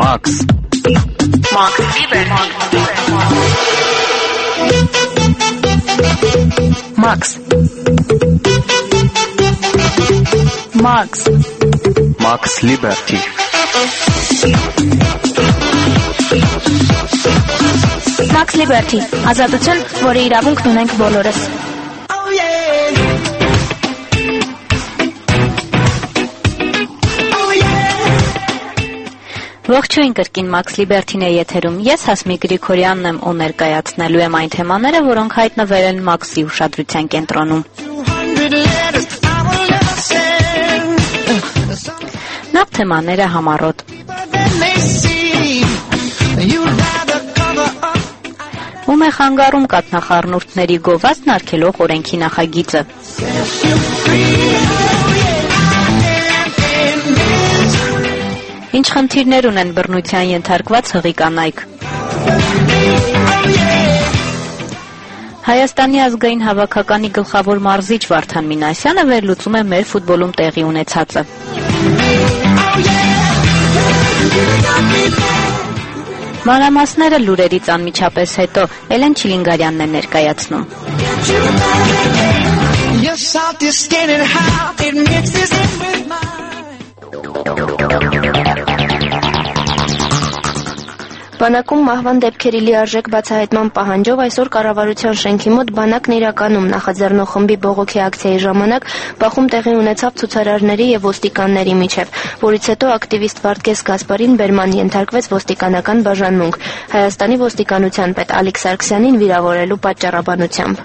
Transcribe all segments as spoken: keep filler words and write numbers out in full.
Max. Max Lieber. Max. Max. Max Liberty. Max Liberty. Ազատություն, որի իրավունքն ունենք բոլորս։ Ողջույն կրկին Max Liberty-ն է եթերում։ Ես Հասմիկ Գրիգորյանն եմ ու ներկայացնելու եմ այն թեմաները, որոնք հայտնվել են Max-ի ուշադրության կենտրոնում։ Նախ թեմաները համառոտ։ Ում է խանգարում կաթնախառնուրդների գովազդն արգելող օրենքի նախագիծը։ Ինչ խնդիրներ ունեն բռնության ենթարկված հղի կանայք։ Հայաստանի ազգային հավաքականի գլխավոր մարզիչ Վարդան Մինասյանը վերլուծում է մեր ֆուտբոլում տեղի ունեցածը։ Մանրամասները լուրերից անմիջապես հետո Էլեն Չիլինգարյանն է ներկայացնում։ Բանակում մահվան դեպքերի լիարժեք բացահայտման պահանջով այսօր կառավարության շենքի մոտ բանակն իրականում նախաձեռնող խմբի բողոքի ակցիայի ժամանակ բախում տեղի ունեցավ ցուցարարների եւ ոստիկանների միջև, որից հետո ակտիվիստ Վարդգես Գասպարին բերման ենթարկվեց ոստիկանական բաժանմունք Հայաստանի ոստիկանության պետ Ալիկ Սարգսյանին վիրավորելու պատճառաբանությամբ։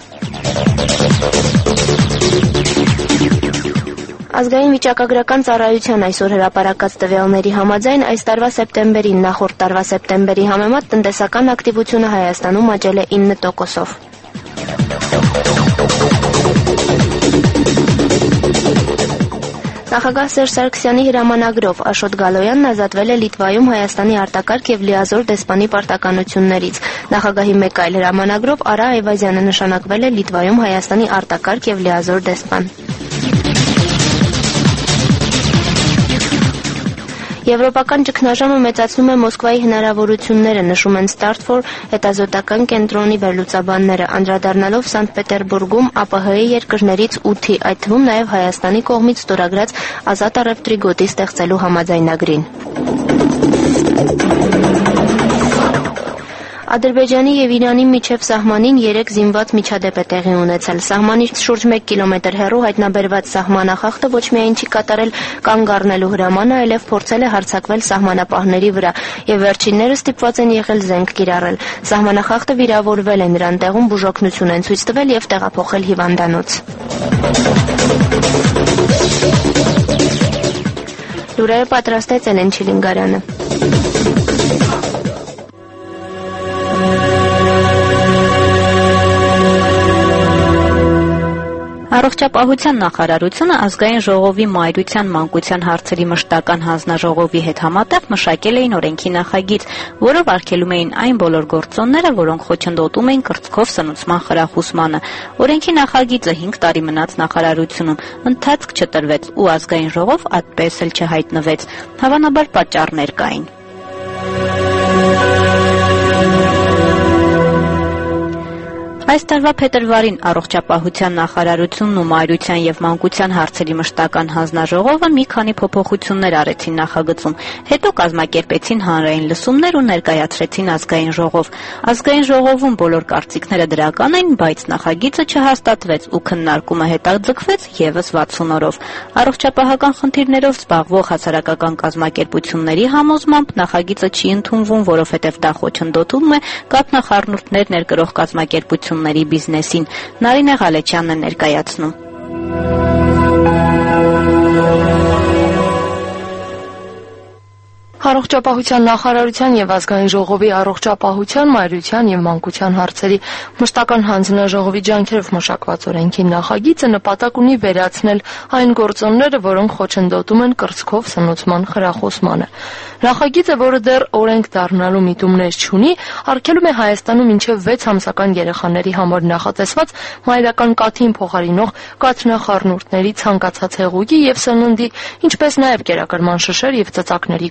Ազգային վիճակագրական ծառայության այսօր հրապարակած տվյալների համաձայն այս տարվա սեպտեմբերին նախորդ տարվա սեպտեմբերի համեմատ տնտեսական ակտիվությունը Հայաստանում աճել է ինը տոկոսով։ Նախագահ Սերժ Սարգսյանի հրամանագրով Աշոտ Գալոյանն ազատվել է Լիտվայում Հայաստանի արտակարգ եւ լիազոր դեսպանի պարտականություններից։ Նախագահի մեկ այլ հրամանագրով Արա Այվազյանը նշանակվել է Լիտվայում Հայաստանի արտակարգ եւ լիազոր դեսպան։ Եվրոպական ճգնաժամը մեծացնում է Մոսկվայի հնարավորությունները, նշում են Start-for հետազոտական կենտրոնի վերլուծաբանները, անդրադառնալով Սանտ Պետերբուրգում ԱՊՀ-ի երկրներից ութի, այդ թվում նաև Հայաստանի կողմից ստորագրած ազատ առևտրի գոտի ստեղծելու համաձայնագրին։ Ադրբեջանի եւ Իրանի միջև սահմանին երեք զինված միջադեպ է տեղի ունեցել։ Սահմանից շուրջ մեկ կիլոմետր հեռու հայտնաբերված սահմանախախտը ոչ միայն չի կատարել կանգ առնելու հրամանը, այլև փորձել է հարձակվել սահմանապահների վրա եւ վերջինները ստիպված են եղել զենք կիրառել։ Սահմանախախտը վիրավորվել է, նրան տեղում բուժօգնություն են ցույց տվել եւ տեղափոխել հիվանդանոց։ Լուրերը պատրաստեց Էլեն Չիլինգարյանը։ Առողջապահության նախարարությունը ազգային ժողովի մայրության մանկության հարցերի մշտական հանձնաժողովի հետ համատեղ մշակել էին օրենքի նախագիծ, որով արգելում էին այն բոլոր գործոնները, որոնք խոչընդոտում էին կրծքով սնուցման խրախուսմանը։ Օրենքի նախագիծը հինգ տարի մնաց նախարարությունում, ընթացք չտրվեց ու ազգային ժողով այդպես էլ չհայտնվեց։ Հավանաբար պատճառներ կային։ Այս տարվա փետրվարին առողջապահության նախարարությունն ու մայրության եւ մանկության հարցերի մշտական հանձնաժողովը մի քանի փոփոխություններ արեցին նախագծում, հետո կազմակերպեցին հանրային լսումներ ու ներկայացրեցին ազգային ժողով։ Ազգային ժողովում բոլոր կարծիքները դրական էին, բայց նախագիծը չհաստատվեց ու քննարկումը հետաձգվեց եւս վաթսուն օրով։ Առողջապահական խնդիրներով զբաղվող հասարակական կազմակերպությունների համոզմամբ նախագիծը չի ընդունվում, որովհետեւ դա խոչընդոտում է կաթնախառնուրդներ ներկրող կազմակերպություն բիզնեսին։ Նարինե Ղալեչյանն է ներկայացնում։ Առողջապահության նախարարության եւ ազգային ժողովի առողջապահության, մայրության եւ մանկության հարցերի մշտական հանձնաժողովի ջանքերով մշակված օրենքի նախագիծը նպատակ ունի վերացնել այն գործոնները, որոնք խոչընդոտում են կրծքով սնուցման խրախուսմանը։ Նախագիծը, որը դեռ օրենք դառնալու միտումներ չունի, արգելում է Հայաստանում մինչև վեց ամսական երեխաների համար նախատեսված մայրական կաթին փոխարինող կաթնախառնուրդների ցանկացած հեղուկի եւ սննդի, ինչպես նաեւ կերակրման շշեր եւ ծծակների գովազդը։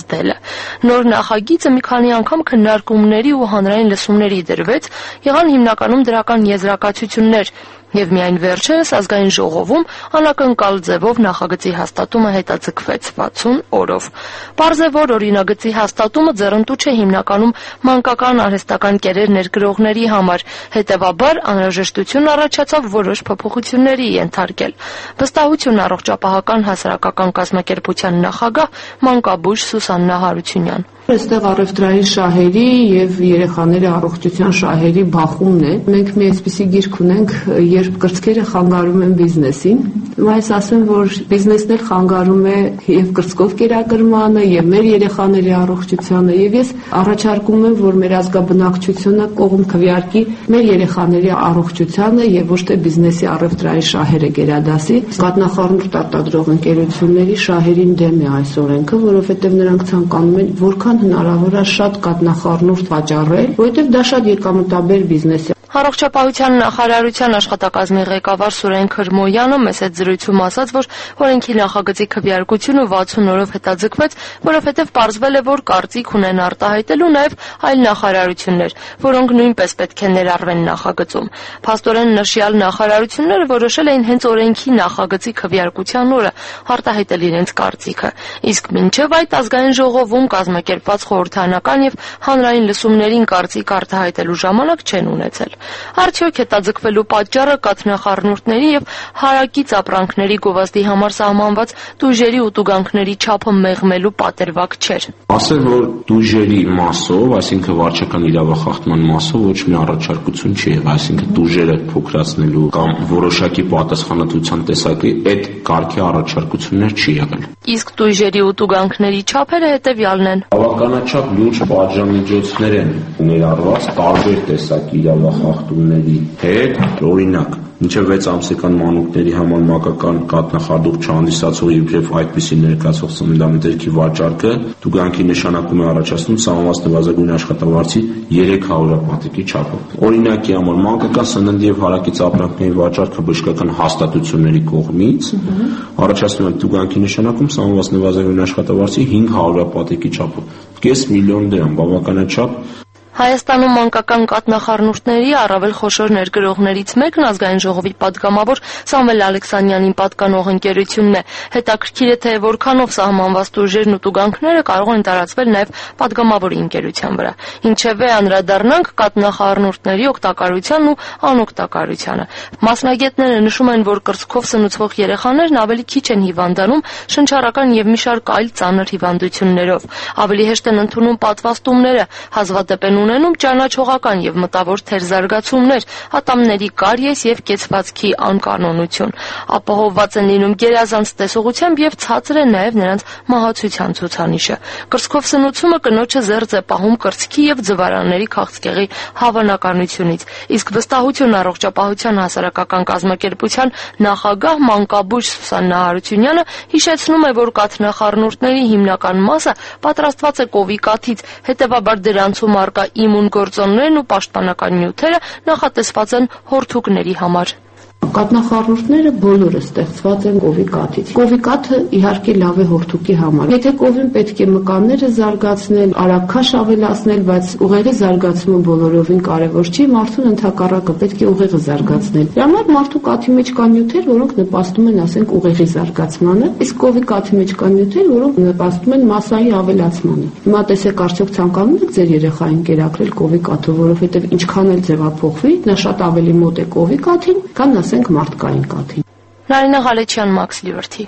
ազդելը։ Նոր նախագիծը մի քանի անգամ քննարկումների ու հանրային լսումների դրվեց, եղան հիմնականում դրական եզրակացություններ, եւ միայն վերջերս ազգային ժողովում անակնկալ ձևով նախագծի հաստատումը հետաձգվեց վաթսուն օրով։ Պարզ է, որ օրինագծի հաստատումը ձեռնտու չէ հիմնականում մանկական արհեստական կերեր ներգրողների համար, հետեւաբար անհրաժեշտություն առաջացավ որոշ փոփոխությունների ենթարկել։ Վստահություն առողջապահական հասարակական կազմակերպության նախագահ մանկաբույժ Սուսաննա Հարությունյան։ Այստեղ առևտրային շահերի եւ երեխաների առողջության շահերի բախումն է։ Մենք մի այսպիսի գիրք ունենք, երբ կրծքերը խանգարում են բիզնեսին։ Այս ասեմ, որ բիզնեսն էլ խանգարում է եւ կրծքով կերակրմանը, եւ մեր երեխաների առողջությանը, եւ ես առաջարկում եմ, որ մեր ազգաբնակչությունը կողմ քվեարկի մեր երեխաների առողջությանը եւ ոչ թե բիզնեսի առևտրային շահերը գերադասի։ Կատնախառնուրդ արտադրող ընկերությունների շահերին դեմ է այս օրենքը, որովհետեւ նրանք ցանկանում են որքան հնարավոր է շատ կատնախառնուրդ վաճառել, որովհետև դա շատ եկամտաբեր բիզնես է։ Առողջապահության նախարարության աշխատակազմի ղեկավար Սուրեն Քրմոյանը մեծ հետ զրույցում ասաց, որ օրենքի նախագծի քվեարկությունը վաթսուն օրով հետաձգվեց, որովհետև պարզվել է, որ կարծիք ունեն արտահայտելու նաև այլ նախարարություններ, որոնք նույնպես պետք է ներառվեն նախագծում։ Փաստորեն նշյալ նախարարությունները որոշել էին հենց օրենքի նախագծի քվեարկության օրը արտահայտել իրենց կարծիքը, իսկ մինչև այդ ազգային ժողովում կազմակերպված խորհրդարանական եւ հանրային լսումներին կարծիք արտահայտելու ժամանակ չեն ունեցել։ Արդյոք հետաձգվելու պատճառը կաթնախառնուրդների եւ հարակից ապրանքների գովազդի համար սահմանված տույժերի ու տուգանքների չափը մեղմելու պատրվակ չէր։ Ասել, որ տույժերի մասով, այսինքն վարչական իրավախախտման մասով ոչ մի առաջարկություն չի եղել, այսինքն տույժերը փոքրացնելու կամ որոշակի պատասխանատվության տեսակի այդ կարգի առաջարկություններ չի եղել։ Իսկ տույժերի ու տուգանքների չափերը հետեւյալն են։ Բավականաչափ լուրջ պատժամիջոցներ են ներառված տարբեր տեսակի իրավախախտումների հետ, օրինակ մինչև վեց ամսական մանուկների համար մանկական կաթնախառնուրդ չհանդիսացող իբրև այդպիսի ներկայացող սննդամթերքի վաճառքը տուգանքի նշանակում է առաջացնում սահմանված նվազագույն աշխատավարձի երեք հարյուրապատիկի չափով։ Օրինակի համար մանկական սննդի եւ հարակից ապրանքների վաճառքը բժշկական հաստատությունների կողմից առաջացնում է տուգանքի նշանակում սահմանված նվազագույն աշխատավարձի հինգ հարյուրապատիկի չափով։ Կես միլիոն դրամ, բավականաչափ։ Հայաստանում մանկական կաթնախառնուրդների առավել խոշոր ներգրողներից մեկն ազգային ժողովի պատգամավոր Սամվել Ալեքսանյանին պատկանող ընկերությունն է։ Հետաքրքիր է, թե որքանով սահմանված տույժերն ու տուգանքները կարող են տարածվել նաև պատգամավորի ընկերության վրա։ Ինչևէ անդրադառնանք կաթնախառնուրդների օգտակարությանն ու անօգտակարությանը։ Մասնագետները նշում են, որ կրծքով սնուցվող երեխաներն ավելի քիչ են հիվանդանում շնչառական եւ մի շարք այլ ծանր հիվանդություններով։ Ավելի հեշտ են ընդունում պատվաստումները, հազվադեպ են ունենում ճանաչողական եւ մտավոր թերզարգացումներ, ատամների կարիես եւ կեցվածքի անկանոնություն։ Ապահովված են լինում գերազանց տեսողությամբ եւ ցածր է նաեւ նրանց մահացության ցուցանիշը։ Կրծքով սնուցումը կնոջը զերծ է պահում կրծքի եւ ձվարանների քաղցկեղի հավանականությունից, իսկ վստահություն առողջապահության հասարակական կազմակերպության նախագահ մանկաբույժ Սուսաննա Հարությունյանը հիշեցնում է, որ կաթնախառնուրդների հիմնական մասը պատրաստված է կովի կաթից, հետեւաբար դրանցում առկա իմուն գործոններն ու պաշտպանական նյութերը նախատեսված են հորթուկների համար։ Կաթնախառնուրդները բոլորը ստեղծված են կովի կաթից։ Կովի կաթը իհարկե լավ է հորթուկի համար։ Եթե կովին պետք է մկանները զարգացնել, արագ քաշ ավելացնել, բայց ուղեղի զարգացումը բոլորովին կարևոր չի, մարդուն ընդհակառակը պետք է ուղեղը զարգացնել։ Դրա համար մարդու կաթի մեջ կան նյութեր, որոնք նպաստում են, ասենք, ուղեղի զարգացմանը, իսկ կովի կաթի մեջ կան նյութեր, որոնք նպաստում են մասսայի ավելացմանը։ Հիմա տեսեք, արդյոք ցանկանում եք ձեր երեխային կերակրել կովի կաթով, որովհետև ինչքան էլ ձևափոխվի, նա շատ ավելի մոտ է կովի կաթին, քան ասենք մարդկային կաթին։ Նարինե Ղալեչյան, Max Liberty։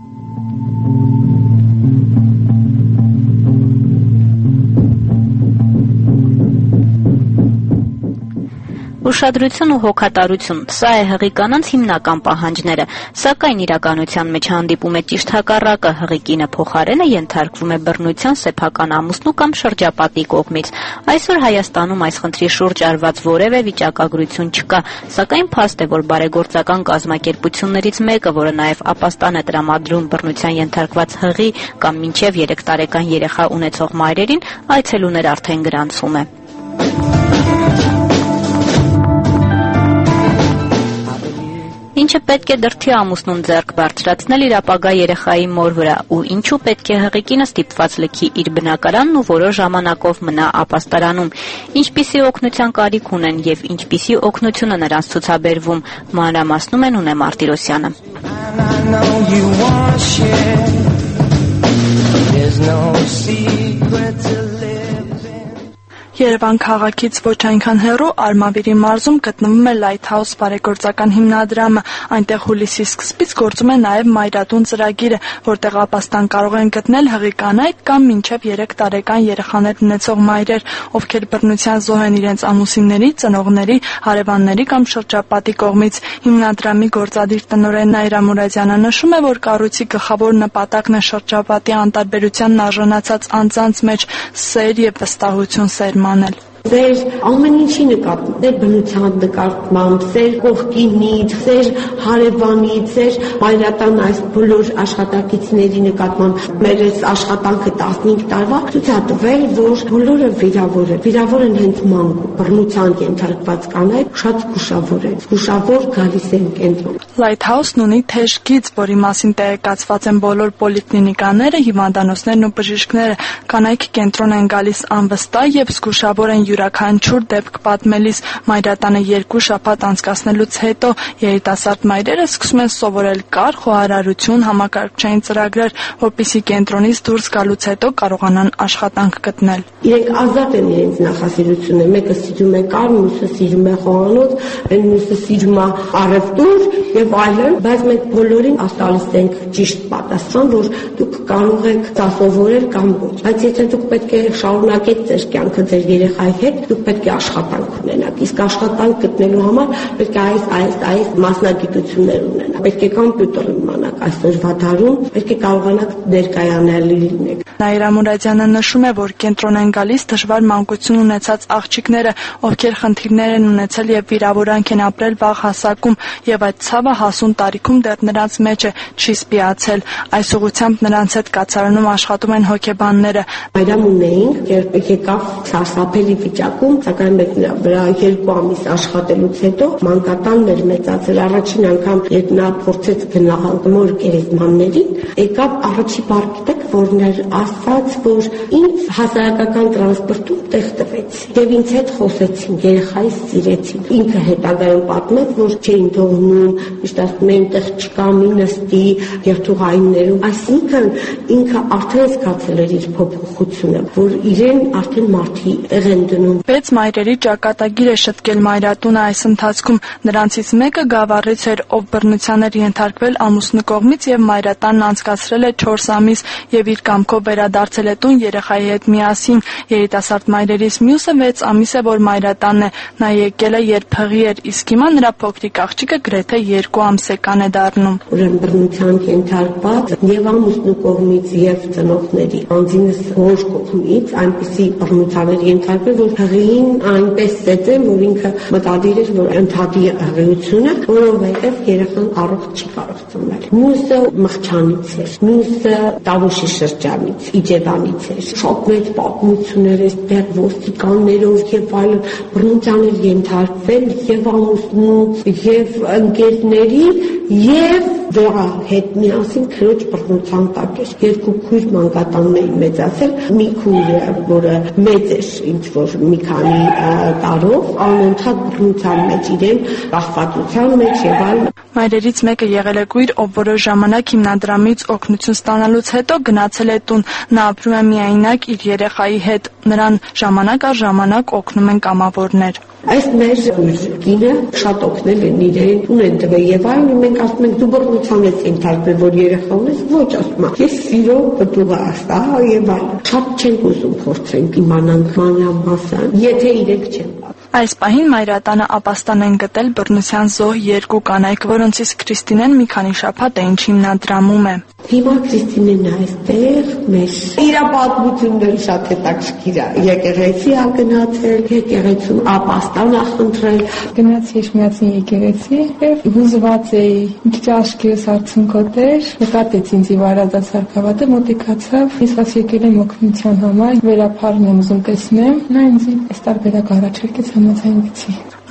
Ուշադրություն ու հոգատարություն, սա է հղի կանանց հիմնական պահանջները, սակայն իրականության մեջ հանդիպում է ճիշտ հակառակը, հղի կինը փոխարենը ենթարկվում է բռնության, սեփական ամուսնու կամ շրջապատի կողմից։ Այսօր Հայաստանում այս խնդրի շուրջ արված որևէ վիճակագրություն չկա, սակայն փաստ է, որ բարեգործական կազմակերպություններից մեկը, որը նաև ապաստան է տրամադրում բռնության ենթարկված հղի կամ մինչև երեք տարեկան երեխա ունեցող մայրերին, այցելուներ արդեն գրանցում է։ Ինչ Ինչը պետք է դրդի ամուսնուն ձեռք բարձրացնել իր ապագա երեխայի մոր վրա ու ինչու պետք է հղի կինը ստիպված լքի իր բնակարանն ու որոշ ժամանակով մնա ապաստարանում, ինչպիսի օգնության կարիք ունեն եւ ինչպիսի օգնություն է նրանց ցուցաբերվում, մանրամասնում է Նունե Մարտիրոսյանը։ Երևան քաղաքից ոչ այնքան հեռու Արմավիրի մարզում գտնվում է Lighthouse բարեգործական հիմնադրամը։ Այնտեղ հուլիսի սկզբից գործում է նաև Մայրատուն ծրագիրը, որտեղ ապաստան կարող են գտնել հղի կանայք կամ մինչև երեք տարեկան երեխաներ ունեցող մայրեր, ովքեր բռնության զոհ են իրենց ամուսինների, ծնողների, հարևանների կամ շրջապատի կողմից։ Հիմնադրամի գործադիր տնօրեն Նաիրա Մուրադյանը նշում է, որ կառույցի գլխավոր նպատակն է շրջապատի անտարբերությանն արժանացած անձանց մեջ սեր եւ վստահություն սերմանել։ Ձեր ամեն ինչի նկատմամբ, ձեր բնության նկատմամբ, ձեր կողքինից, ձեր հարևանից, ձեր մայրատան այս բոլոր աշխատակիցների նկատմամբ մեր այս աշխատանքը տասնհինգ տարվա ցույց է տվել, որ բոլորը վիրավոր են, վիրավոր են հենց մանկու, բռնության ենթարկված կանայք շատ զգուշավոր են, զգուշավոր գալիս են կենտրոն։ Lighthouse-ն ունի թեժ գիծ, որի մասին տեղեկացված են բոլոր պոլիկլինիկաները, հիվանդանոցներն ու բժիշկները։ Կանայք կենտրոն են գալիս անվստահ եւ զգուշավոր են յուրաքանչյուր դեպք պատմելիս։ Մայրատանը երկու շաբաթ անցկացնելուց հետո երիտասարդ մայրերը սկսում են սովորել կառ, խոհարարություն, համակարգչային ծրագրեր, որպեսզի կենտրոնից դուրս գալուց հետո կարողանան աշխատանք գտնել։ Իրենք ազատ են իրենց նախասիրությունը, մեկը սիրում է կառ, մյուսը սիրում է խոհանոց, այն մյուսը սիրում է առևտուր եւ այլն, բայց մենք բոլորին տալիս ենք ճիշտ պատասխան, որ դուք կարող եք դա սովորել կամ ոչ։ Բայց եթե դուք պետք է շարունակեք ձեր կյանքը ձեր երեխայի հետ, դուք պետք է աշխատանք ունենաք։ Իսկ աշխատանք գտնելու համար պետք է այս այս այս մասնագիտություններ ունենաք։ Պետք է կոմպյուտեր իմանաք այսօրվա դարում, պետք է կարողանաք ներկայանալ լինեք։ Նաիրա Մուրադյանը նշում է, որ կենտրոն են գալիս դժվար մանկություն ունեցած աղջիկները, ովքեր խնդիրներ են ունեցել եւ վիրավորանք են ապրել վաղ հասակում, եւ այդ ցավը հասուն տարիքում դեռ նրանց մեջ է, չի սպիացել։ Այս ուղղությամբ նրանց հետ կացարանում աշխատում են հոգեբանները։ Այդամ ունեինք, երբ եկավ սարսափելի վիճակում, սակայն մենք նրա վրա երկու ամիս աշխատելուց հետո մանկատանն էր մեծացել։ Առաջին անգամ երբ նա փորձեց գնալ նոր գերեզմաններին, եկավ առաջի բարգիտակ, որն էր ասաց, որ ինձ հասարակական տրանսպորտում տեղ տվեց եւ ինձ հետ խոսեցին, երեխայից սիրեցին։ Ինքը հետագայում պատմեց, որ չէին թողնում, միշտ ասում էին տեղ չկա, մի նստի երթուղայիններում։ Այսինքն ինքը արդեն զգացել էր իր փոփոխությունը, որ իրեն արդեն մարդի տեղ են դնում։ Վեց մայրերի ճակատագիր է շտկել Մայրատունը այս ընթացքում։ Նրանցից մեկը գավառից էր, ով բռնության էր ենթարկվել ամուսնու կողմից եւ Մայրատանն անցկացրել է չորս ամիս եւ իր կամքով վերադարձել է տուն երեխայի հետ միասին։ Երիտասարդ մայրերից մյուսը վեց ամիս է, որ Մայրատանն է։ Նա եկել է, երբ հղի էր, իսկ հիմա նրա փոքրիկ աղջիկը գրեթե երկու ամսեկան է դառնում։ Ուրեմն բռնության ենթարկված եւ ամուսնու կողմից եւ ծնողների, անձինս հոր կողմից այնպիսի բռնության էր ենթարկվել, որ հղին այնպես ծեծեն, որ ինքը մտադիր էր, որ ընդհատի հղիությունը, որովհետեւ երեխան առողջ չի կարող ծնվել։ Մյուսը մղճանից էր, մյուսը Տավուշի շրջանից, Իջևանից էր։ Շատ մեծ պատմություններ էր դեռ ոստիկաններով եւ այլն բռնության էր ենթարկվել եւ ամուսնու եւ ընկերների եւ դրա հետ միասին քրոջ բռնության տակ էր։ Երկու քույր մանկատանն էին մեծացել, մի քույրը, որը մեծ էր, ինչ որ մի քանի տարով, անընդհատ բռնության մեջ իրեն կախվածության մեջ եւ այլն։ Մայրերից մեկը եղել է քույր, ով որոշ ժամանակ հիմնադրամից օգնություն ստանալուց հետո գնացել է տուն։ Նա ապրում է միայնակ իր երեխայի հետ։ Նրան ժամանակ առ ժամանակ օգնում են կամավորներ։ Այս մեր կինը շատ օգնել են իրեն, ունեն տվել եւ այլն, մենք ասում ենք դու բռնության ես ենթարկվել, որ երեխա ունես, ոչ ասում եմ։ Ես սիրո պտուղ ասա եւ այլն։ Շատ չենք ուզում փորձենք իմանանք մանրամասն, եթե իրենք չեն։ Այս պահին Մայրատանը ապաստան են գտել բռնության զոհ երկու կանայք, որոնցից Քրիստինեն մի քանի շաբաթ է ինչ հիմնադրամում է։ Հիմա Քրիստինեն այստեղ մեր իր պատմությունները շատ հետաքրքիր է։ Եկեղեցի ա գնացել, եկեղեցու ապաստան ա խնդրել։ Գնացի Էշմիածին եկեղեցի եւ հուզված էի, մի քիչ աշկերս արցունքոտ էր, նկատեց ինձ վարածած սարքավատը, մոտիկացավ, ես ասի եկել եմ օգնության համար, վերափառն եմ ուզում տեսնեմ, նա ինձ այս տարբերակ առաջարկեց համաձայնվեցի։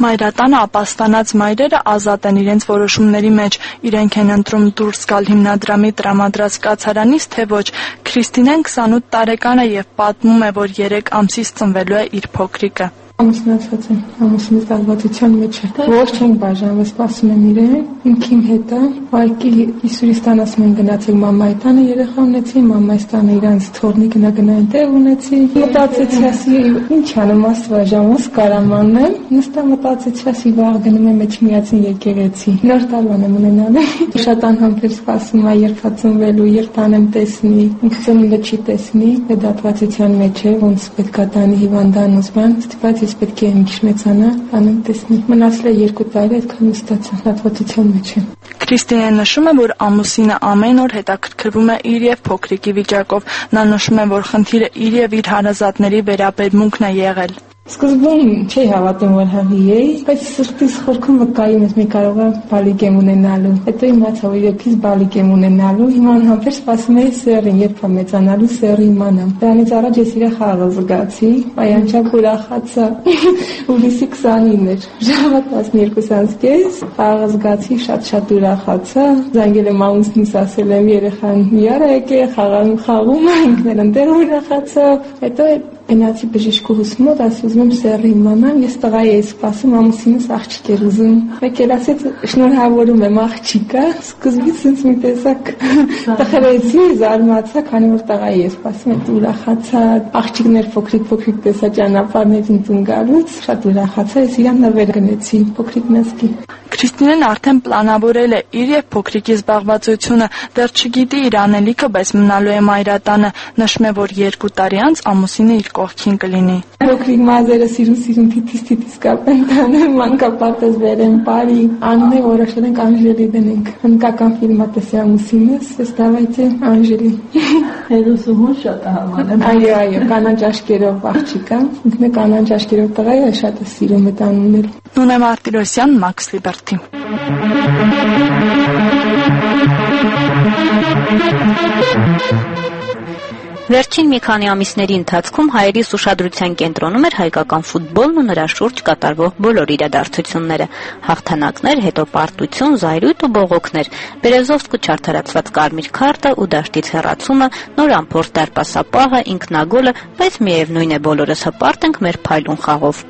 Մայրատանը ապաստանած մայրերը ազատ են իրենց որոշումների մեջ, իրենք են ընտրում դուրս գալ հիմնադրամի տրամադրած կացարանից, թե ոչ։ Քրիստինեն քսանութ տարեկան է եւ պատմում է, որ երեք ամսից ծնվելու է իր փոքրիկը։ Ամուսնացած եմ, ամուսինս դալվածության մեջ է։ Ոչ չենք բաժանվել, սպասում եմ իրեն, ինքիմ հետ է։ Ուղղակի Իսուրիստան ասում են գնացել մամայի տանը երեխա ունեցի, մամայիս տանը իրանց թորնի գնա գնա այնտեղ ունեցի։ Մտածեցի, ասի, ինչ անեմ, աստվածաշնչս կարամանն եմ, նստա մտածեցի, ասի, վաղ գնում եմ մեջ միացին եկեղեցի։ Նոր տարվան եմ ունենալու։ Շատ անհամբեր սպասում եմ, երբ ծնվելու, երբ տանեմ տեսնի, ինքս ծնունդը չի տեսնի, դատվածության մեջ է, ոնց պետք է տանի հիվանդանոց բան, ստիպած պետք է մի քիչ մեծանա, անեմ տեսնի։ Մնացել է երկու տարի, այդքան նստած դատվածության մեջ եմ։ Քրիստինեն նշում է, որ ամուսինը ամեն օր հետաքրքրվում է իր եւ փոքրիկի վիճակով։ Նա նշում է, որ խնդիրը իր եւ իր հարազատների վերաբերմունքն է եղել։ Սկզբում չի հավատում, որ հավի էի, բայց սրտիս խորքում վկայում ես մի կարող է բալիկ եմ ունենալու։ Հետո իմացա, որ իրոքից բալիկ եմ ունենալու, հիմա անհամբեր սպասում էի սեռին, երբ է մեծանալու սեռը իմանամ։ Դրանից առաջ ես իր խաղը զգացի, այանչակ ուրախացա։ Հուլիսի քսանինը էր, ժամը տասներկուս անց կես, խաղը զգացի, շատ-շատ ուրախացա։ Զանգել եմ ամուսնուս, ասել եմ երեխան միարա եկե, խաղան խաղում, ինքն էլ ընտեղ ուրախացա։ Հետո գնացի բժիշկուհուս մոտ, ասի ուզում եմ սեռը իմանամ, ես տղայի էի սպասում, ամուսինս աղջիկ էր ուզում։ Մեկ էլ ասեց շնորհավորում եմ աղջիկը, սկզբից ինձ մի տեսակ տխրեցի, զարմացա, քանի որ տղայի էի սպասում, այդ ուրախացա, աղջիկներ փոքրիկ-փոքրիկ տեսա ճանապարհներին տուն գալուց, շատ ուրախացա, ես իրան նվեր գնեցի, փոքրիկ նստի։ Քրիստինեն արդեն պլանավորել է իր եւ փոքրիկի զբաղվածությունը, դեռ չգիտի իր անելիքը, բայց մնալու է մայրատանը, նշում է, որ երկու տարի անց ամուսինը իր կողքին կլինի։ Փոքրիկ մազերը սիրուն-սիրուն թիթիս-թիթիս կապեն տանում, մանկապարտեզ վերեն, բարի, անում է որոշել ենք Անժելի դնենք։ Հնդկական ֆիլմա տեսի ամուսինս, ես դավայցե Անժելի։ Հերոսուհուն շատ է համարում։ Այո, այո, կանանչ աշկերով աղջիկա, ինքն է կանանչ աշկերով տղա է, շատ է սիրում այդ անունները։ Նունե Մարտիրոսյան, Max Liberty։ Վերջին մի քանի ամիսների ընթացքում հայերիս ուշադրության կենտրոնում էր հայկական ֆուտբոլն ու նրա շուրջ կատարվող բոլոր իրադարձությունները՝ հաղթանակներ, հետո պարտություն, զայրույթ ու բողոքներ, Բերեզովսկու չարդարացված կարմիր քարտը ու դաշտից հեռացումը, նոր ամփորձ դարպասապահը, ինքնագոլը, բայց միևնույն է, բոլորս հպարտ ենք մեր փայլուն խաղով։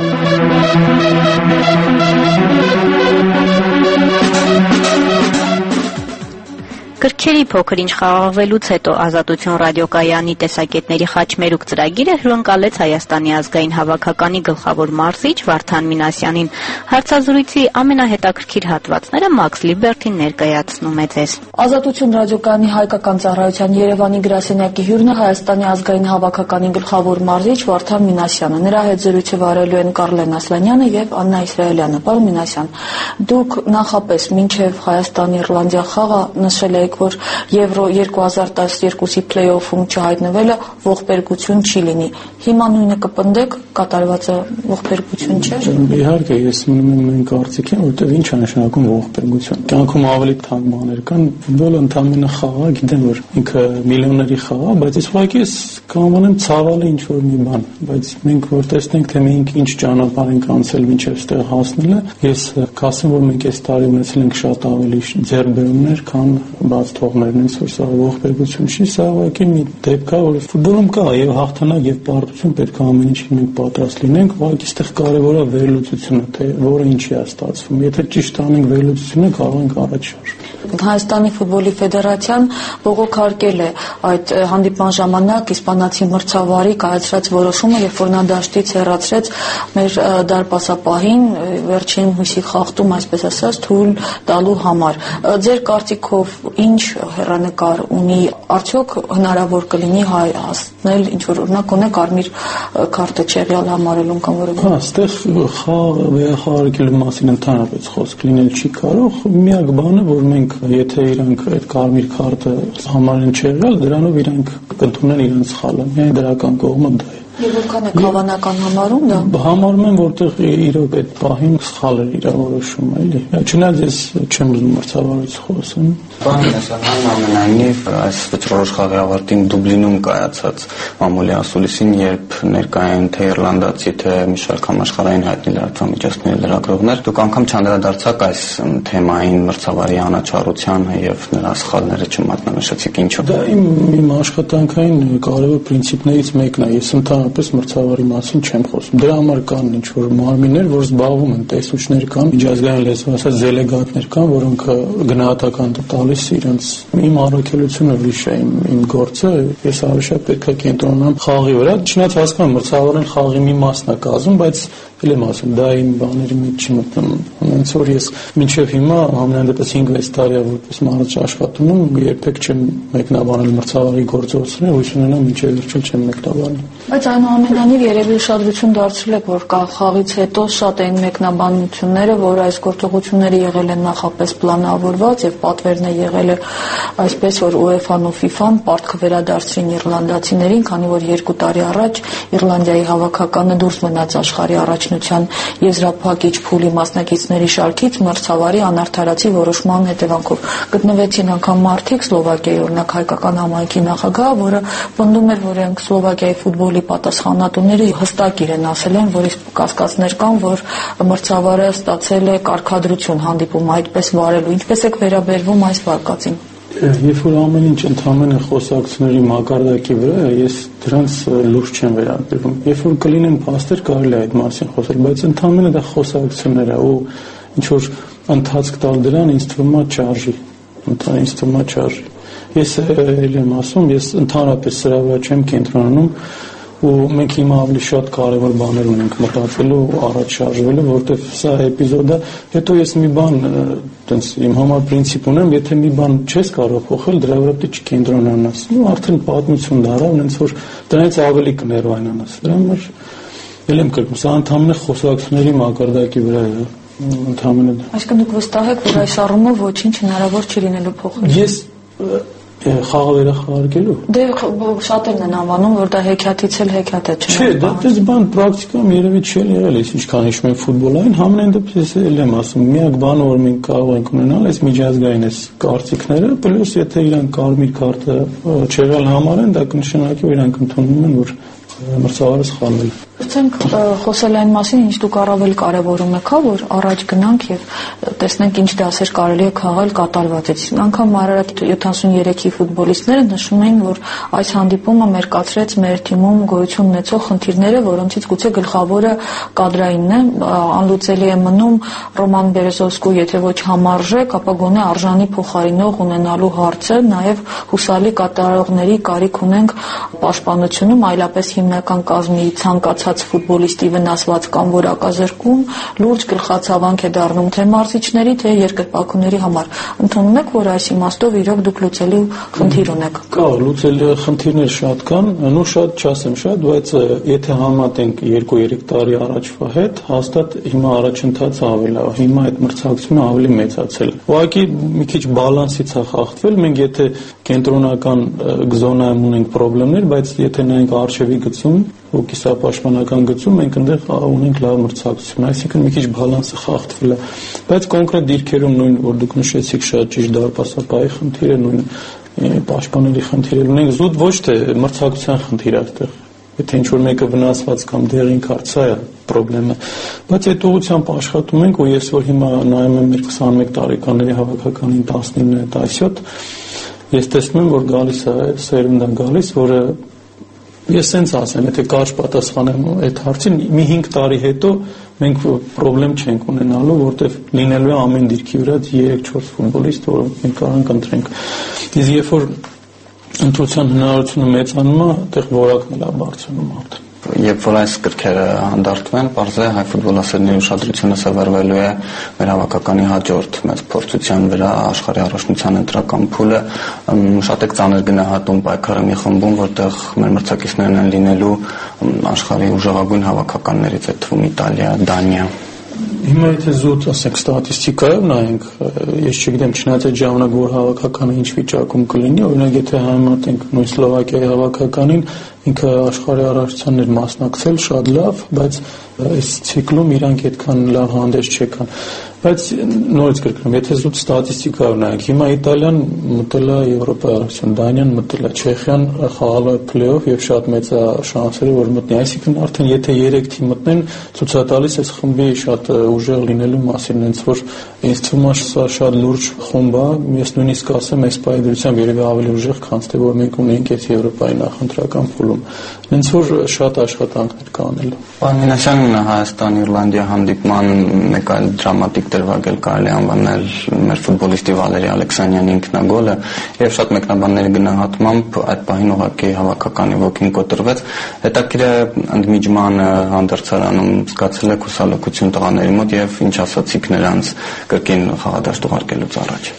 Կրքերի փոքր-ինչ խաղաղվելուց հետո Ազատություն ռադիոկայանի տեսակետների խաչմերուկ ծրագիրը հյուրընկալեց Հայաստանի ազգային հավաքականի գլխավոր մարզիչ Վարդան Մինասյանին։ Հարցազրույցի ամենահետաքրքիր հատվածները Max Liberty-ն ներկայացնում է ձեզ։ Ազատություն ռադիոկայանի հայկական ծառայության Երևանի գրասենյակի հյուրն է Հայաստանի ազգային հավաքականի գլխավոր մարզիչ Վարդան Մինասյանը։ Նրա հետ զրույցը վարելու են Կարլեն Ասլանյանը եւ Աննա Իսրայելյանը։ Պարոն Մինասյան, դուք նախապես մինչեւ Հայաստան-Իռլանդիա խաղը նշել եք, որ Եվրո երկու հազար տասներկուսի փլեյօֆում չհայտնվելը ողբերգություն չի լինի։ Հիմա նույնը կպնդեք, կատարվածը ողբերգություն չէ։ Իհարկե, ես մնում եմ նույն կարծիքին, որտեղ ինչ է նշանակում ողբերգություն։ Կյանքում ավելի թանկ բաներ կան, ֆուտբոլը ընդհանրապես խաղ է, գիտեմ որ ինքը միլիոնների խաղ է, բայց ես ուղղակի ես կանոնեմ ցավալի ինչ որ մի բան, բայց մենք որ տեսնենք թե մենք ինչ ճանապարհ ենք անցել մինչև այստեղ հասնելը, ես կասեմ որ մենք այս տարի ունեցել ենք շատ ավելի ձեռքբերումներ, քան բաց թողներն են, որ սա ողբերգություն չի, սա ուղղակի մի դեպք է, որ ֆուտբոլում կա եւ հաղթանակ եւ պարտություն պետք է ամեն ինչին մենք պատրաստ լինենք, ուղղակի այստեղ կարեւոր է վերլուծությունը, թե որը ինչի է ստացվում։ Եթե ճիշտ անենք վերլուծությունը, կարող ենք առաջ շարժվել։ Հայաստանի ֆուտբոլի ֆեդերացիան բողոքարկել է այդ հանդիպման ժամանակ իսպանացի մրցավարի կայացրած որոշումը, երբ որ նա դաշտից հեռացրեց մեր դարպասապահին վերջին հույսի խախտում, այսպես ասած, թույլ տալու համար։ Ձեր կարծիքով ինչ հեռանկար ունի, արդյոք հնարավոր կլինի հայ հասնել ինչ որ օրինակ ունե կարմիր քարտը չեղյալ համարելուն կամ որևէ։ Հա, այստեղ խաղ վերախաղարկելու մասին ընդհանրապես խոսք լինել չի կարող։ Միակ բանը, որ մենք եթե իրանք այդ կարմիր քարտը համարեն չեղյալ, դրանով իրանք կընդունեն իրենց սխալը։ Միայն դրական կողմը դա է։ Եվ որքան է հավանական համարում դա։ Համարում եմ, որտեղ իրոք այդ պահին սխալ էր իր որոշումը, էլի։ Չնայած ես չեմ ուզում մրցավարից խոսեմ։ Բանն է, ամենայնիվ այս վճռորոշ խաղի ավարտին Դուբլինում կայացած մամուլի ասուլիսին, երբ ներկայ են թե իռլանդացի, թե մի շարք համաշխարհային հայտնի լրատվամիջոցների լրագրողներ, դուք անգամ չանդրադարձաք այս թեմային մրցավարի անաչառությանը եւ նրա սխալները չմատնանշեցիք, ինչու՞։ Դա իմ իմ աշխատանքային կարևոր պրինցիպներից մեկն է։ Ես ընդհանրապես մրցավարի մասին չեմ խոսում։ Դրա համար կան ինչ-որ մարմիններ, որ զբաղվում են, տեսուչներ կան, միջազգային լեզվով ասած դելեգատներ կան, որոնք գնահատական տալիս իրենց իմ առաքելությունը ուրիշ է, իմ իմ գործը, ես ավելի շատ պետք է կենտրոնանամ խաղի վրա, չնայած հասկանում մրցավարն խաղի մի մասն է կազմում, բայց էլ եմ ասում, դա իմ բաների մեջ չի մտնում։ Ոնց որ ես մինչև հիմա ամենայն դեպս հինգ-վեց տարի է որպես մարդ աշխատում եմ, երբեք չեմ մեկնաբանել մրցավարի գործողությունները, հույս ունենամ մինչև վերջը չեմ մեկնաբանել։ Բայց այնուամենայնիվ երևի ուշադրություն դարձրել եք, որ կա խաղից հետո շատ էին մեկնաբանությունները, որ այս գործողությունները եղել են նախապես պլանավորված եւ պատվերն է եղել այսպես, որ ՈՒԵՖԱ-ն ու ՖԻՖԱ-ն պարտքը վերադարձրին իռլանդացիներին, քանի որ երկու տարի առաջ Իռլանդիայի հավաքականը դուրս մնաց աշխարհի առաջնության եզրափակիչ փուլի մասնակիցների շարքից մրցավարի անարդարացի որոշման հետևանքով։ Գտնվեցին անգամ մարդիկ Սլովակիայի, օրինակ հայկական համայնքի նախագահը, որը պնդում էր, որ Սլովակիայի ֆուտբոլի պատասխանատուները հստակ իրեն ասել են, որ իսկ կասկածներ կան, որ մրցավարը ստացել է կարգադրություն հանդիպում այդպես վարելու։ Ինչպես եք վերաբերվում այս վարկածին։ Երբ որ ամեն ինչ ընդհանրապես խոսակցությունների մակարդակի վրա է, ես դրանց լուրջ չեմ վերաբերվում։ Երբ որ կլինեն փաստեր, կարելի է այդ մասին խոսել, բայց ընդհանրապես դա խոսակցություններ է ու ինչ որ ընթացք տալ դրան ինձ թվում է չարժի։ Ընդհանրապես ինձ թվում է չարժի։ Ես էլ եմ ասում, ես ընդհանրապես սրա վրա չեմ կենտրոնանում ու մենք հիմա ավելի շատ կարևոր բաներ ունենք մտածելու առաջ շարժվելու, որտեվ սա էպիզոդը, հետո ես մի բան տենց իմ համար պրինցիպ ունեմ, եթե մի բան չես կարող փոխել, դրա վրա պետք է կենտրոնանաս։ Ու արդեն պատմություն դառավ, ոնց որ դրանից ավելի կներվայնանաս։ Դրա համար ել եմ կրկնում, սա ընդհանրապես խոսակցությունների մակարդակի վրա է, ընդհանրապես։ Այսինքն դուք վստահ եք, որ այս առումով ոչինչ հնարավոր չի լինելու փոխել։ Ես խաղը վերախաղարկելու։ Դե շատերն են անվանում, որ դա հեքիաթից էլ հեքիաթ է, չէ՞։ Չէ, դա դες բան պրակտիկայում երևի չի եղել, ես ինչքան հիշում եմ ֆուտբոլային, համենայն դեպս ես էլ եմ ասում, միակ բանը, որ մենք կարող ենք ունենալ, այս միջազգային այս կարծիքները, պլյուս եթե իրանք կարմիր քարտը չեղյալ համարեն, դա կնշանակի, որ իրանք ընդունում են, որ մրցավարը սխալվել է։ Փորձենք խոսել այն մասին, ինչ դուք առավել կարևորում եք, որ առաջ գնանք եւ տեսնենք ինչ դասեր կարելի է քաղել կատարվածից։ Անկամ Արարատ յոթանասուներեքի ֆուտբոլիստները նշում էին, որ այս հանդիպումը մերկացրեց մեր թիմում գոյություն ունեցող խնդիրները, որոնցից գուցե գլխավորը կադրայինն է, անլուծելի է մնում Ռոման Բերեզովսկու, եթե ոչ համարժեք, ապա գոնե արժանի փոխարինող ունենալու հարցը, նաեւ հուսալի կատարողների կարիք ունենք պաշտպանությունում, այլապես հիմնական կազմի ցանկացած ֆուտբոլիստի վնասված կամ որակազրկում լուրջ գլխացավանք է դառնում թե մարզիչների, թե երկրպագուների համար։ Ընդունում եք, որ այս իմաստով իրոք դուք լուծելու խնդիր ունեք։ Կա, լուծելի խնդիրներ շատ կան, նո շատ չասեմ շատ, բայց եթե համատենք երկու-երեք տարի առաջվա հետ, հաստատ հիմա առաջընթացը ավելի լավ, հիմա այդ մրցակցությունը ավելի մեծացել է։ Ուղղակի մի քիչ բալանսից է խախտվել, մենք եթե կենտրոնական զոնայում ունենք խնդիրներ, բայց եթե նայենք արժևի գծում ու կիսապաշտպանական գծում մենք այնտեղ ունենք լավ մրցակցություն, այսինքն մի քիչ բալանսը խախտվել է, բայց կոնկրետ դիրքերում նույն որ դուք նշեցիք շատ ճիշտ դարպասապահի խնդիրը, նույն պաշտպանների խնդիրը ունենք, զուտ ոչ թե մրցակցության խնդիր է այդտեղ, եթե ինչ-որ մեկը վնասված կամ դեղին քարտը է խնդրեմը, բայց այդ ուղղությամբ աշխատում ենք ու ես որ հիմա նայում եմ մեր քսանմեկ տարեկանների հավաքականին տասնինը տասյոթ, ես տեսնում եմ որ գալիս է սերունդ է գալիս, որը ես sense ասեմ, եթե կարճ պատասխանեմ այդ հարցին, մի հինգ տարի հետո մենք խնդրեմ չենք ունենալու, որտեղ լինելու է ամեն դիրքի վրա երեք-չորս ֆուտբոլիստ, որոնք մենք կարող ենք ընտրենք։ Իսկ երբ որ ընտրության հնարավորությունը մեծանում է, այդտեղ որակն է բարձրանում արդեն։ Երբ որ այս կրքերը հանդարտվեն, պարզ է հայ ֆուտբոլասերների ուշադրությունը սևեռվելու է մեր հավաքականի հաջորդ մեծ փորձության վրա, աշխարհի առաջնության ընտրական փուլը, շատ եք ծանր գնահատում պայքարը մի խմբում, որտեղ մեր մրցակիցներն են լինելու աշխարհի ուժեղագույն հավաքականներից, այդ թվում Իտալիա, Դանիա։ Հիմա եթե զուտ ասենք ստատիստիկայով նայենք, ես չգիտեմ, չնայած այդ ժամանակ որ հավաքականը ինչ վիճակում կլինի, օրինակ եթե համեմատենք նույն Սլովակիայի հավաքականին, ինքը աշխարհի առաջնությունն էր մասնակցել շատ լավ, բայց այս ցիկլում իրանք այդքան լավ հանդես չեկան։ Բայց նորից կրկնում, եթե զուտ ստատիստիկայով նայենք, հիմա Իտալիան մտել է Եվրոպայի առաջնություն, Դանիան մտել է, Չեխիան խաղալ է փլեյոֆ եւ շատ մեծ է շանսերը որ մտնի, այսինքն արդեն եթե երեք թիմ մտնեն, ցույց է տալիս այս խմբի շատ ուժեղ լինելու մասին, հենց որ ինձ թվում է սա շատ լուրջ խումբ է, ես նույնիսկ ասեմ այս պայդրությամբ երևի ավելի ուժեղ, քան թե որ մենք ունենք այս Եվրոպայի նախընտրական փուլում։ Հենց որ շատ աշխատանքներ կա անելու։ Պարոն Մինասյան, Հայաստան-Իռլանդիա հանդիպման մեկ այլ դրամատիկ դրվագ էլ կարելի անվանել մեր ֆուտբոլիստի Վալերի Ալեքսանյանի ինքնագոլը, եւ շատ մեկնաբանների գնահատմամբ այդ պահին ուղղակի հավաքականի ոգին կոտրվեց։ Հետաքրքիր է ընդմիջման հանդերձարանում զգացել եք հուսալքություն տղաների մոտ եւ ինչ ասացիք նրանց կրկին խաղադաշտ ուղարկելուց առաջ։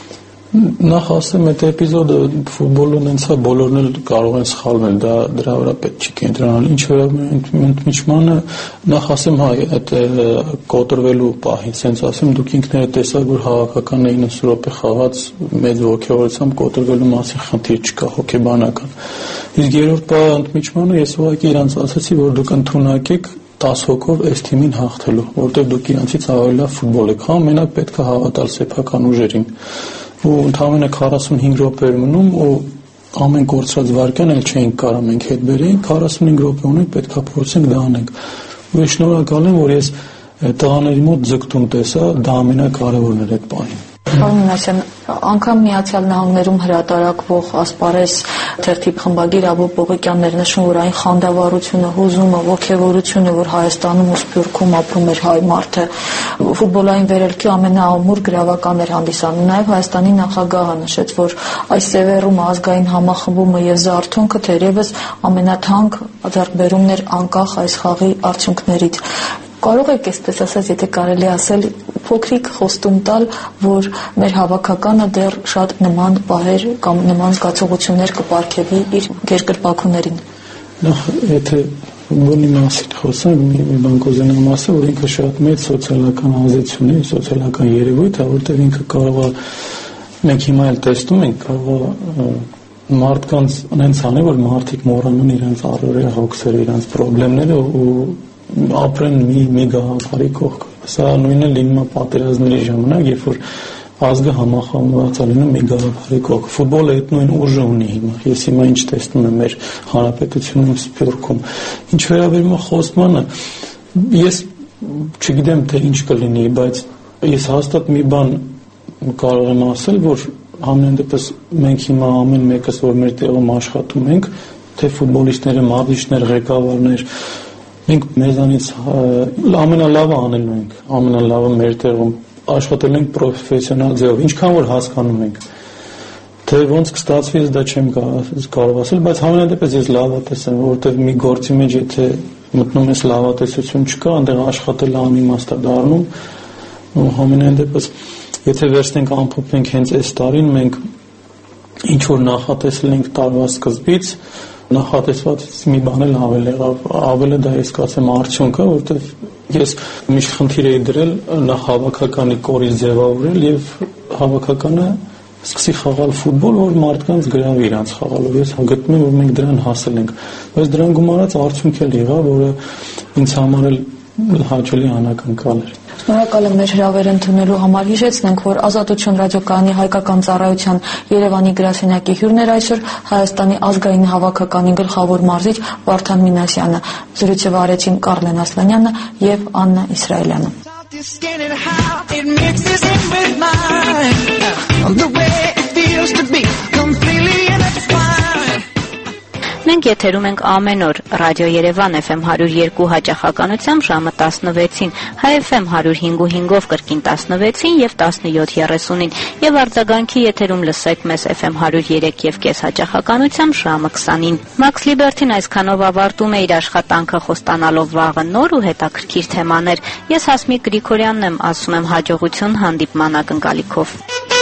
Նախ ասեմ, այդ էպիզոդը ֆուտբոլն հենց է բոլորն էլ կարող են սխալվել, դա դրա վրա պետք չի կենտրոնանալ։ Ինչ վերաբերում ընդմիջմանը, նախ ասեմ, հա, այդ կոտրվելու պահին, ասենց ասեմ, դուք ինքներդ տեսաք, որ հավաքականը իննսուն րոպե խաղաց մեծ ոգևորությամբ կոտրվելու մասին խնդիր չկա, հոգեբանական։ Իսկ երրորդ պահը ընդմիջմանը ես ուղղակի իրանց ասացի, որ դուք ընդունակեք տասը հոգով այս թիմին հաղթելու, որտեղ դուք իրանցից ավելի լավ ֆուտբոլ եք խաղում, մենակ պետք է հավատալ սեփական ուժերին։ Ու ընդամենը քառասունհինգ րոպե էր մնում ու ամեն կորցրած վայրկյան էլ չէինք կարող մենք հետ բերենք, քառասունհինգ րոպե ունենք, պետք է փորձենք դա անենք։ Ու շնորհակալ եմ, որ ես տղաների մոտ ձգտում տեսա, դա ամենակարևորն էր այդ պահին։ Պարոն Մինասյան, անգամ Միացյալ Նահանգներում հրատարակվող ասպարեզ թերթի խմբագիր Աբու Պողոկյանն նշում, որ այն խանդավառությունը, հուզումը, ոգևորությունը, որ Հայաստանում ու Սփյուռքում ապրում էր հայ մարդը, ֆուտբոլային վերելքի ամենաամուր գրավական էր հանդիսանում։ Նաև Հայաստանի նախագահը նշեց, որ այս սևեռումը, ազգային համախմբումը եւ զարթոնքը թերևս ամենաթանկ ձեռքբերումն էր անկախ այս խաղի արդյունքներից։ Կարող եք այսպես ասած, եթե կարելի ասել, փոքրիկ խոստում տալ, որ մեր հավաքականը դեռ շատ նման պահեր կամ նման զգացողություններ կպարգևի իր երկրպագուներին։ Նախ, եթե ֆուտբոլի մասին խոսանք, մի բան կուզենամ ասել, որ ինքը շատ մեծ սոցիալական ազդեցություն է, սոցիալական երևույթ է, որտեղ ինքը կարող է, մենք հիմա էլ տեսնում ենք, կարող է մարդկանց այնց անի, որ մարդիկ մոռանան իրենց առօրյա հոգսերը, իրենց խնդիրները ու ապրեն մի մի գաղափարի կողք։ Սա նույնը լինում է պատերազմների ժամանակ, երբ որ ազգը համախմբված է լինում մի գաղափարի կողք։ Ֆուտբոլը այդ նույն ուժը ունի հիմա։ Ես հիմա ինչ տեսնում եմ մեր հանրապետությունում, Սփյուռքում։ Ինչ վերաբերում է խոստմանը, ես չգիտեմ թե ինչ կլինի, բայց ես հաստատ մի բան կարող եմ ասել, որ ամեն դեպս մենք հիմա ամեն մեկս որ մեր տեղում աշխատում ենք, թե ֆուտբոլիստները, մարզիչներ, ղեկավարներ, մենք մեզանից ամենալավը անելու ենք, ամենալավը մեր տեղում աշխատել ենք պրոֆեսիոնալ ձևով, ինչքան որ հասկանում ենք, թե ոնց կստացվի, ես դա չեմ կարող ասել, բայց համենայնդեպս ես լավատես եմ, որովհետև մի գործի մեջ եթե մտնում ես լավատեսություն չկա, այնտեղ աշխատելը անիմաստ է դառնում, ու համենայնդեպս եթե վերցնենք ամփոփենք հենց այս տարին մենք ինչ որ նախատեսել ենք տարվա սկզբից, նախատեսվածից մի բան էլ ավել եղավ, ավելը դա ես կասեմ արդյունքը, որովհետև ես միշտ խնդիր էի դրել նախ հավաքականի կորից ձևավորել եւ հավաքականը սկսի խաղալ ֆուտբոլ, որ մարդկանց գրավի իրանց խաղալով։ Ես գտնում եմ, որ մենք դրան հասել ենք, բայց դրան գումարած արդյունք էլ եղավ, որը ինձ համար էլ հաճելի անակնկալ էր։ Շնորհակալ եմ մեր հրավերը ընդունելու համար։ Հիշեցնենք, որ Ազատություն ռադիոկայանի հայկական ծառայության Երևանի գրասենյակի հյուրն էր այսօր Հայաստանի ազգային հավաքականի գլխավոր մարզիչ Վարդան Մինասյանը։ Զրույցը վարեցին Կարլեն Ասլանյանը եւ Աննա Իսրայելյանը։ Մենք եթերում ենք ամեն օր Ռադիո Երևան Էֆ Էմ հարյուր երկու հաճախականությամբ ժամը տասնվեցին, Հայ Էֆ Էմ հարյուր հինգ ու հինգով կրկին տասնվեցին եւ տասնյոթ երեսունին եւ արձագանքի եթերում լսեք մեզ Էֆ Էմ հարյուր երեք եւ կես հաճախականությամբ ժամը քսանին։ Մաքս Լիբերթին այսքանով ավարտում է իր աշխատանքը խոստանալով վաղը նոր ու հետաքրքիր թեմաներ։ Ես Հասմիկ Գրիգորյանն եմ, ասում եմ հաջողություն հանդիպման ակնկալիքով։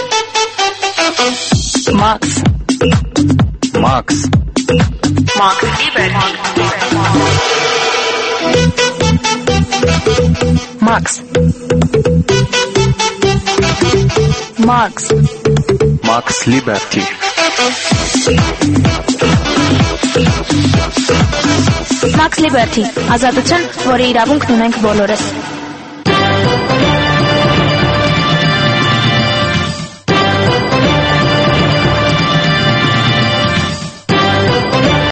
Մաքս Մաքս Max Lieber. Max. Max Max Liberty Max Liberty ազատություն, որի իրավունքն ունենք բոլորս